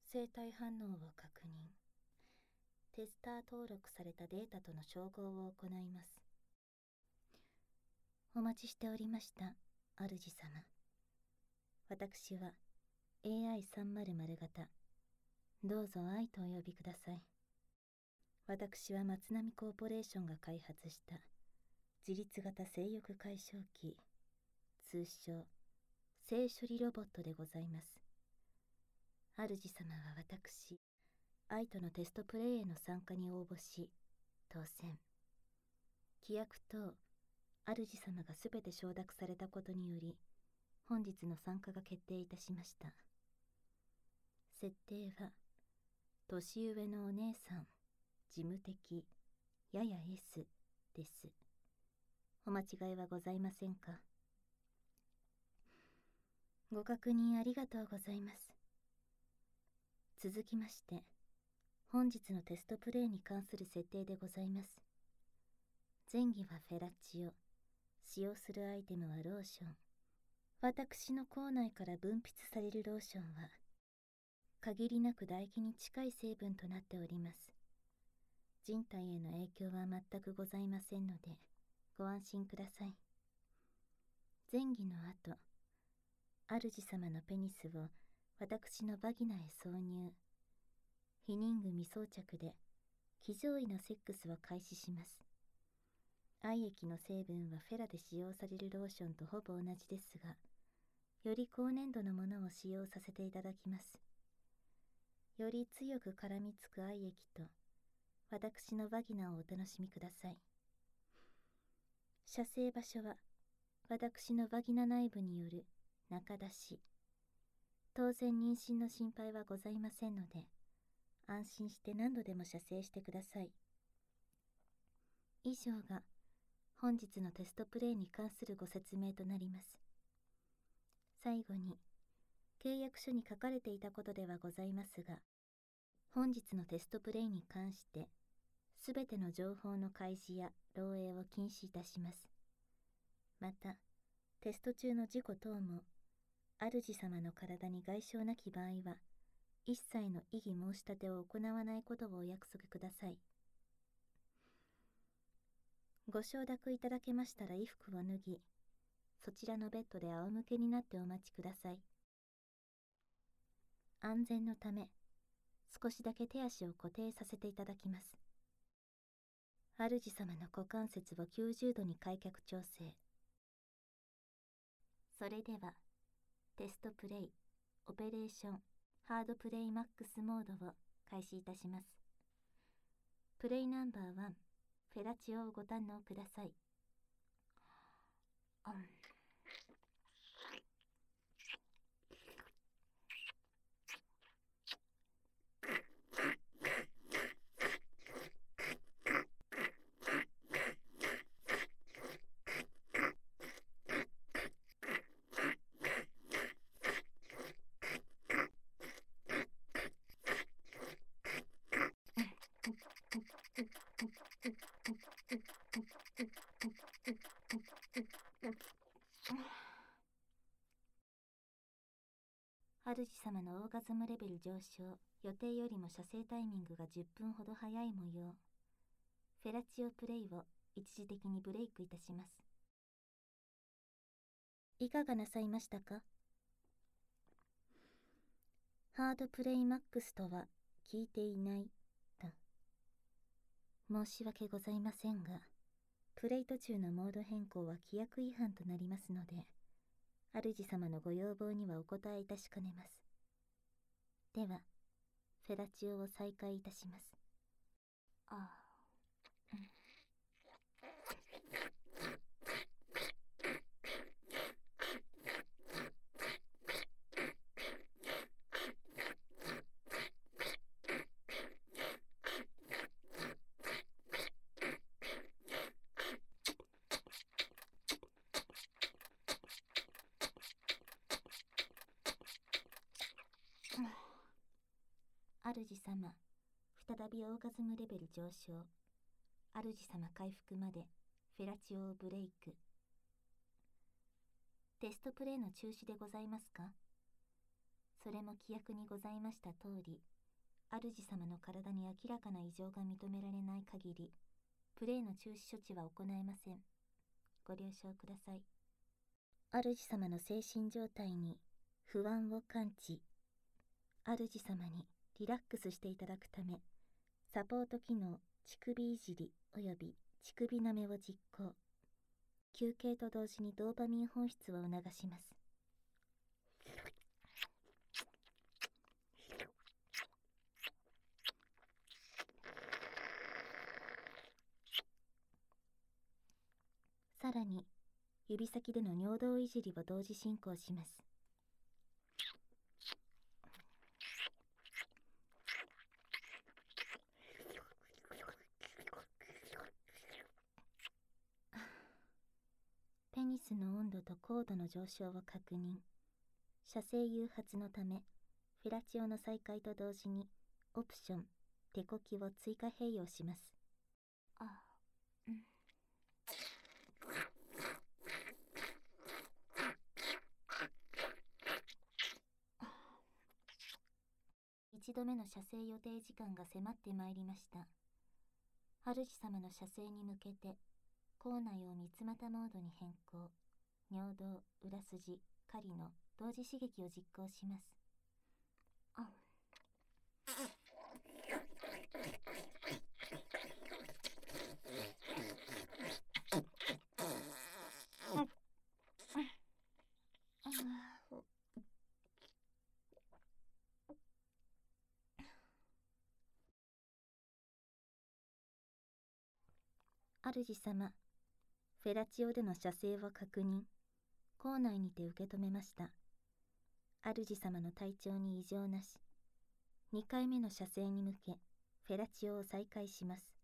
生体反応を確認。テスター登録されたデータとの照合を行います。お待ちしておりました、主様。私は AI300 型。どうぞ愛とお呼びください。私は松並コーポレーションが開発した自律型性欲解消器、通称性処理ロボットでございます。主様は私、愛とのテストプレイへの参加に応募し、当選。規約等、主様がすべて承諾されたことにより、本日の参加が決定いたしました。設定は、年上のお姉さん、事務的、やや S です。お間違いはございませんか？ご確認ありがとうございます。続きまして、本日のテストプレイに関する設定でございます。前儀はフェラチオ。使用するアイテムはローション。私の口内から分泌されるローションは、限りなく唾液に近い成分となっております。人体への影響は全くございませんので、ご安心ください。前儀の後、主様のペニスを私のバギナへ挿入。避妊具未装着で、騎乗位のセックスを開始します。愛液の成分はフェラで使用されるローションとほぼ同じですが、より高粘度のものを使用させていただきます。より強く絡みつく愛液と、私のバギナをお楽しみください。射精場所は、私のバギナ内部による中出し。当然妊娠の心配はございませんので、安心して何度でも射精してください。以上が、本日のテストプレイに関するご説明となります。最後に、契約書に書かれていたことではございますが、本日のテストプレイに関して、すべての情報の開示や漏洩を禁止いたします。また、テスト中の事故等も、主様の体に外傷なき場合は、一切の異議申し立てを行わないことをお約束ください。ご承諾いただけましたら衣服を脱ぎ、そちらのベッドで仰向けになってお待ちください。安全のため、少しだけ手足を固定させていただきます。主様の股関節を90度に開脚調整。それでは、テストプレイ、オペレーション、ハードプレイマックスモードを開始いたします。プレイナンバー1、フェラチオをご堪能ください。主様のオーガズムレベル上昇、予定よりも射精タイミングが10分ほど早い模様。フェラチオプレイを一時的にブレイクいたします。いかがなさいましたか？ハードプレイマックスとは聞いていないと。申し訳ございませんが、プレイ途中のモード変更は規約違反となりますので、主様のご要望にはお答えいたしかねます。では、フェラチオを再開いたします。主様、再びオーガズムレベル上昇。主様回復までフェラチオをブレイク。テストプレイの中止でございますか？ それも規約にございました通り、主様の体に明らかな異常が認められない限り、プレイの中止処置は行えません。ご了承ください。主様の精神状態に不安を感知、主様にリラックスしていただくため、サポート機能乳首いじり及び乳首舐めを実行。休憩と同時にドーパミン放出を促します。さらに、指先での尿道いじりを同時進行します。ペニスの温度と高度の上昇を確認。射精誘発のため、フェラチオの再開と同時に、オプション、手こきを追加併用します。1度目の射精予定時間が迫ってまいりました。主様の射精に向けて、口内を三つ股モードに変更。尿道、裏筋、狩りの同時刺激を実行します。主様、フェラチオでの射精を確認。口内にて受け止めました。主様の体調に異常なし。2回目の射精に向け、フェラチオを再開します。